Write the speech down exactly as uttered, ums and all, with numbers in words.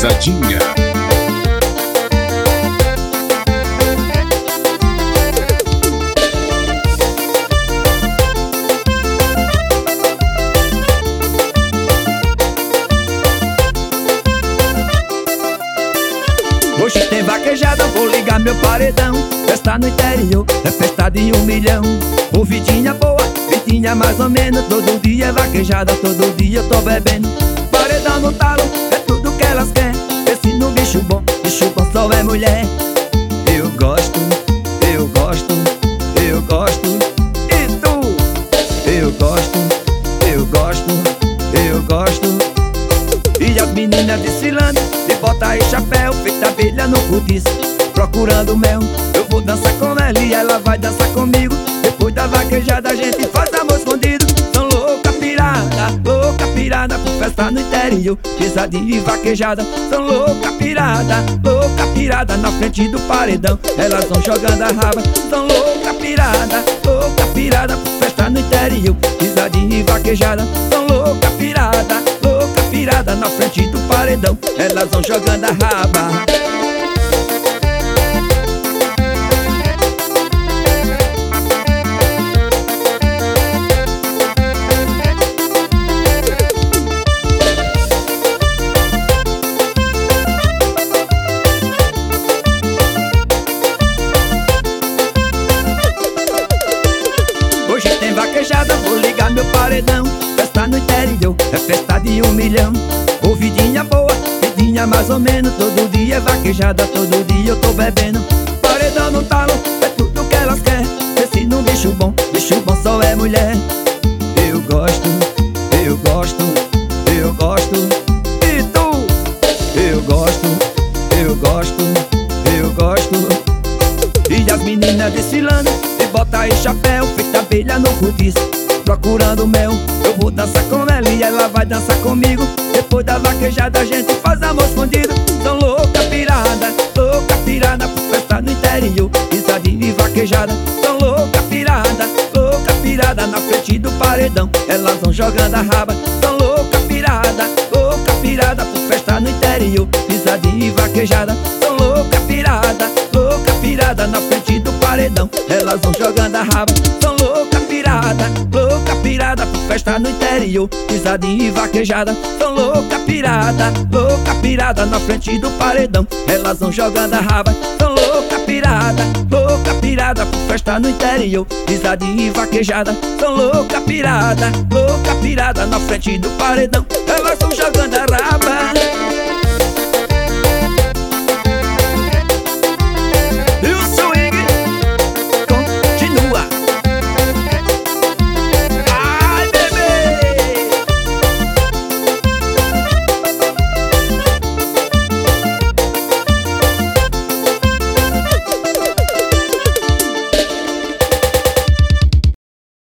Pisadinha. Hoje tem vaquejada, vou ligar meu paredão. Festa no interior, é festa de um milhão. Ô vidinha boa, vidinha mais ou menos. Todo dia é vaquejada, todo dia eu tô bebendo. Paredão no talo, é tudo que elas querem. Pense no bicho bom, bicho bom só é mulher. Eu gosto, eu gosto, eu gosto. E tu? Eu gosto, eu gosto, eu gosto. E as meninas desfilando, de bota e chapéu, feita abelha no cortiço, procurando mel. Eu vou dançar com ela e ela vai dançar comigo. Depois da vaquejada a gente faz amor escondido. São louca pirada, louca pirada por festa no interior, pisadinha e vaquejada. São louca pirada, louca pirada na frente do paredão. Elas vão jogando a raba. São louca pirada, louca pirada por festa no interior, pisadinha e vaquejada. São louca pirada, louca pirada na frente do paredão. Elas vão jogando a raba. Hoje tem vaquejada, vou ligar meu paredão. Festa no interior, é festa de um milhão. Ô vidinha boa, vidinha mais ou menos. Todo dia é vaquejada, todo dia eu tô bebendo. Paredão no talo, é tudo que elas querem. Pense num bicho bom, bicho bom só é mulher. Eu gosto, eu gosto, eu gosto. E tu? Eu gosto, eu gosto, eu gosto. E as meninas desfilando, de bota e chapéu, feita abelha no cortiço, procurando mel. Eu vou dançar com ela e ela vai dançar comigo. Depois da vaquejada a gente faz amor escondido. São louca pirada, louca pirada por festa no interior, pisadinha e vaquejada. São louca pirada, louca pirada na frente do paredão. Elas vão jogando a raba. São louca pirada, louca pirada por festa no interior, pisadinha e vaquejada. São louca pirada, louca pirada na frente do paredão. Elas vão jogando a raba. São louca pirada, louca pirada por festa no interior, pisadinha e vaquejada. São louca pirada, louca pirada na frente do paredão. Elas vão jogando a raba. São louca pirada, louca pirada por festa no interior, pisadinha e vaquejada. São louca pirada, louca pirada na frente do paredão. Elas vão jogando a raba.